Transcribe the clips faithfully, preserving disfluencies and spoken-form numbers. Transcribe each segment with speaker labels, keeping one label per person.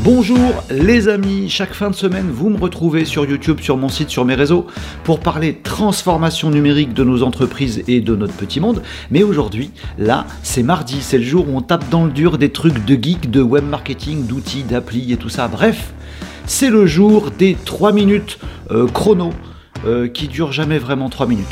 Speaker 1: Bonjour les amis, chaque fin de semaine vous me retrouvez sur YouTube, sur mon site, sur mes réseaux pour parler transformation numérique de nos entreprises et de notre petit monde. Mais aujourd'hui, là, c'est mardi, c'est le jour où on tape dans le dur des trucs de geek, de web marketing, d'outils, d'applis et tout ça. Bref, c'est le jour des trois minutes euh, chrono euh, qui durent jamais vraiment trois minutes.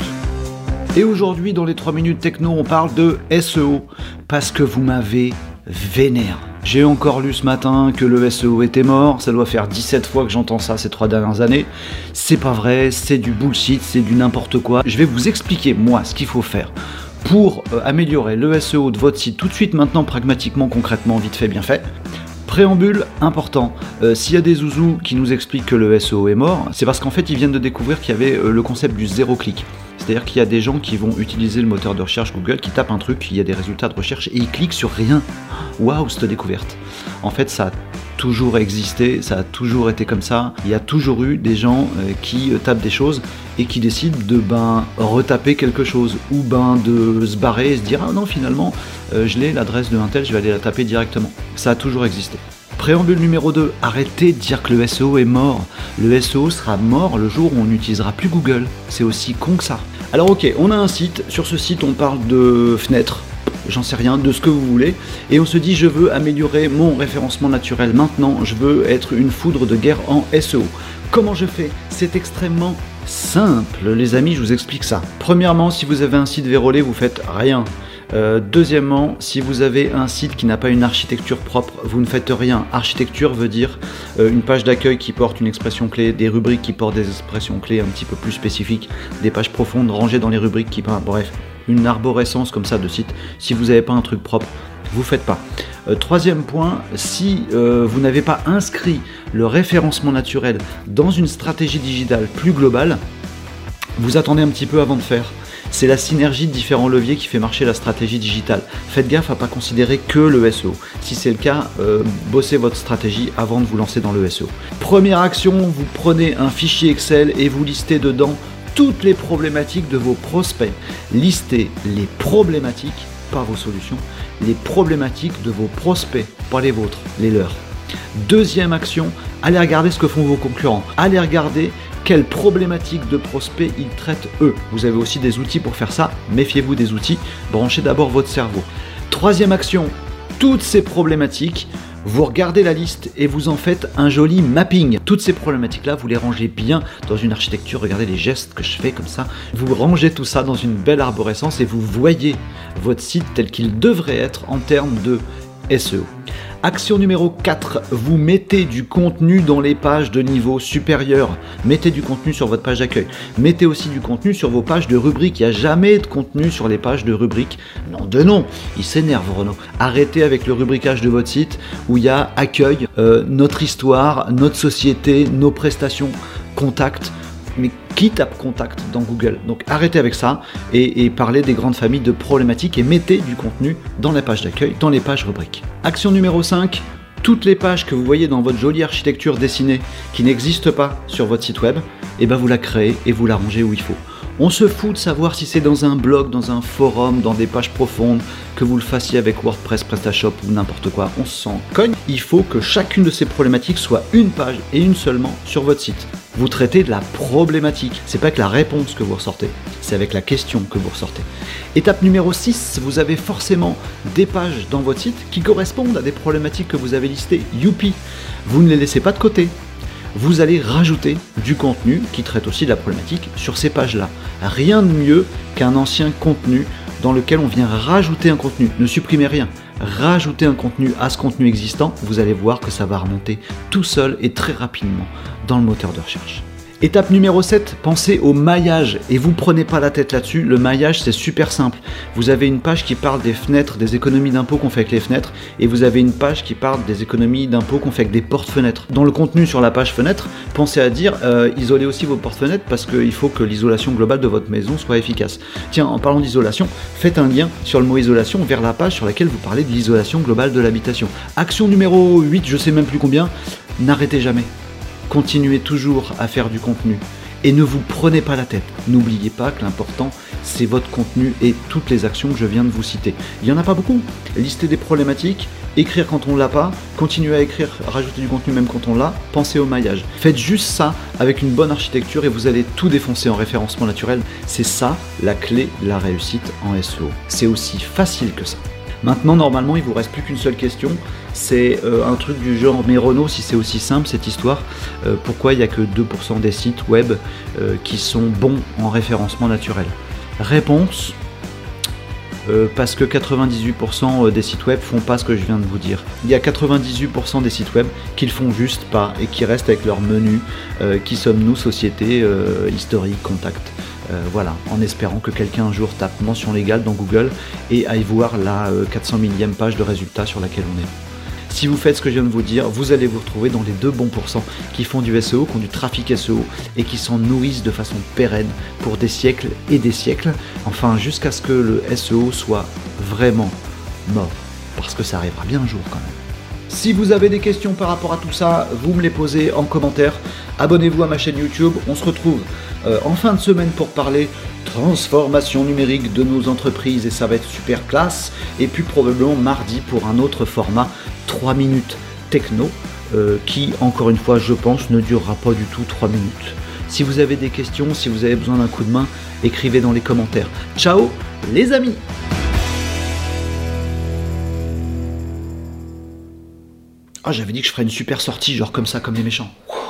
Speaker 1: Et aujourd'hui, dans les trois minutes techno, on parle de S E O parce que vous m'avez vénère. J'ai encore lu ce matin que le S E O était mort, ça doit faire dix-sept fois que j'entends ça ces trois dernières années. C'est pas vrai, c'est du bullshit, c'est du n'importe quoi. Je vais vous expliquer, moi, ce qu'il faut faire pour euh, améliorer le S E O de votre site tout de suite, maintenant, pragmatiquement, concrètement, vite fait, bien fait. Préambule important, euh, s'il y a des zouzous qui nous expliquent que le S E O est mort, c'est parce qu'en fait ils viennent de découvrir qu'il y avait euh, le concept du zéro clic. C'est-à-dire qu'il y a des gens qui vont utiliser le moteur de recherche Google, qui tapent un truc, il y a des résultats de recherche et ils cliquent sur rien. Waouh, cette découverte. En fait, ça a toujours existé, ça a toujours été comme ça. Il y a toujours eu des gens euh, qui euh, tapent des choses et qui décident de ben retaper quelque chose ou ben de se barrer et se dire ah non finalement euh, je l'ai l'adresse de un tel, je vais aller la taper directement. Ça a toujours existé. Préambule numéro deux, arrêtez de dire que le S E O est mort. Le S E O sera mort le jour où on n'utilisera plus Google. C'est aussi con que ça. Alors ok, on a un site, sur ce site on parle de fenêtres, j'en sais rien, de ce que vous voulez, et on se dit je veux améliorer mon référencement naturel maintenant, je veux être une foudre de guerre en S E O. Comment je fais? C'est extrêmement simple les amis, je vous explique ça. Premièrement, si vous avez un site vérolé, vous faites rien. Euh, deuxièmement, si vous avez un site qui n'a pas une architecture propre, vous ne faites rien. Architecture veut dire euh, une page d'accueil qui porte une expression clé, des rubriques qui portent des expressions clés un petit peu plus spécifiques, des pages profondes rangées dans les rubriques qui parlent, bref, une arborescence comme ça de site. Si vous n'avez pas un truc propre, vous ne faites pas. Euh, troisième point, si euh, vous n'avez pas inscrit le référencement naturel dans une stratégie digitale plus globale, vous attendez un petit peu avant de faire. C'est la synergie de différents leviers qui fait marcher la stratégie digitale. Faites gaffe à ne pas considérer que le S E O. Si c'est le cas, euh, bossez votre stratégie avant de vous lancer dans le S E O. Première action, vous prenez un fichier Excel et vous listez dedans toutes les problématiques de vos prospects. Listez les problématiques, pas vos solutions, les problématiques de vos prospects, pas les vôtres, les leurs. Deuxième action, allez regarder ce que font vos concurrents. Allez regarder quelles problématiques de prospects ils traitent eux. Vous avez aussi des outils pour faire ça. Méfiez-vous des outils. Branchez d'abord votre cerveau. Troisième action, toutes ces problématiques, vous regardez la liste et vous en faites un joli mapping. Toutes ces problématiques-là, vous les rangez bien dans une architecture. Regardez les gestes que je fais comme ça. Vous rangez tout ça dans une belle arborescence et vous voyez votre site tel qu'il devrait être en termes de S E O. Action numéro quatre, vous mettez du contenu dans les pages de niveau supérieur. Mettez du contenu sur votre page d'accueil. Mettez aussi du contenu sur vos pages de rubriques. Il n'y a jamais de contenu sur les pages de rubriques. Non de non, il s'énerve Renaud. Arrêtez avec le rubricage de votre site où il y a accueil, euh, notre histoire, notre société, nos prestations, contact. Mais qui tape contact dans Google? Donc arrêtez avec ça et, et parlez des grandes familles de problématiques et mettez du contenu dans les pages d'accueil, dans les pages rubriques. Action numéro cinq, toutes les pages que vous voyez dans votre jolie architecture dessinée qui n'existe pas sur votre site web, et ben vous la créez et vous la rangez où il faut. On se fout de savoir si c'est dans un blog, dans un forum, dans des pages profondes, que vous le fassiez avec WordPress, PrestaShop ou n'importe quoi, on s'en cogne. Il faut que chacune de ces problématiques soit une page et une seulement sur votre site. Vous traitez de la problématique, c'est pas que la réponse que vous ressortez, c'est avec la question que vous ressortez. Étape numéro six, vous avez forcément des pages dans votre site qui correspondent à des problématiques que vous avez listées. Youpi, vous ne les laissez pas de côté. Vous allez rajouter du contenu qui traite aussi de la problématique sur ces pages-là. Rien de mieux qu'un ancien contenu dans lequel on vient rajouter un contenu. Ne supprimez rien, rajoutez un contenu à ce contenu existant, vous allez voir que ça va remonter tout seul et très rapidement dans le moteur de recherche. Étape numéro sept, pensez au maillage et vous prenez pas la tête là-dessus. Le maillage, c'est super simple. Vous avez une page qui parle des fenêtres, des économies d'impôts qu'on fait avec les fenêtres, et vous avez une page qui parle des économies d'impôts qu'on fait avec des portes-fenêtres. Dans le contenu sur la page fenêtre, pensez à dire euh, isolez aussi vos portes-fenêtres parce qu'il faut que l'isolation globale de votre maison soit efficace. Tiens, en parlant d'isolation, faites un lien sur le mot isolation vers la page sur laquelle vous parlez de l'isolation globale de l'habitation. Action numéro huit, je sais même plus combien, n'arrêtez jamais. Continuez toujours à faire du contenu Et ne vous prenez pas la tête. N'oubliez pas que l'important, c'est votre contenu et toutes les actions que je viens de vous citer. Il n'y en a pas beaucoup. Lister des problématiques, écrire quand on ne l'a pas, continuer à écrire, rajouter du contenu même quand on l'a, pensez au maillage. Faites juste ça avec une bonne architecture et vous allez tout défoncer en référencement naturel. C'est ça la clé de la réussite en S E O. C'est aussi facile que ça. Maintenant, normalement, il vous reste plus qu'une seule question. C'est euh, un truc du genre, mais Renaud, si c'est aussi simple cette histoire, euh, pourquoi il n'y a que deux pour cent des sites web euh, qui sont bons en référencement naturel? Réponse, euh, parce que quatre-vingt-dix-huit pour cent des sites web font pas ce que je viens de vous dire. Il y a quatre-vingt-dix-huit pour cent des sites web qui le font juste pas et qui restent avec leur menu, euh, qui sommes-nous, société, euh, historique, contact. Euh, voilà, en espérant que quelqu'un un jour tape mention légale dans Google et aille voir la euh, quatre cent millième page de résultats sur laquelle on est. Si vous faites ce que je viens de vous dire, vous allez vous retrouver dans les deux bons pourcents qui font du S E O, qui ont du trafic S E O et qui s'en nourrissent de façon pérenne pour des siècles et des siècles, enfin jusqu'à ce que le S E O soit vraiment mort, parce que ça arrivera bien un jour quand même. Si vous avez des questions par rapport à tout ça, vous me les posez en commentaire. Abonnez-vous à ma chaîne YouTube. On se retrouve euh, en fin de semaine pour parler transformation numérique de nos entreprises et ça va être super classe. Et puis probablement mardi pour un autre format trois minutes techno euh, qui, encore une fois, je pense, ne durera pas du tout trois minutes. Si vous avez des questions, si vous avez besoin d'un coup de main, écrivez dans les commentaires. Ciao les amis! Ah, j'avais dit que je ferais une super sortie, genre comme ça, comme les méchants.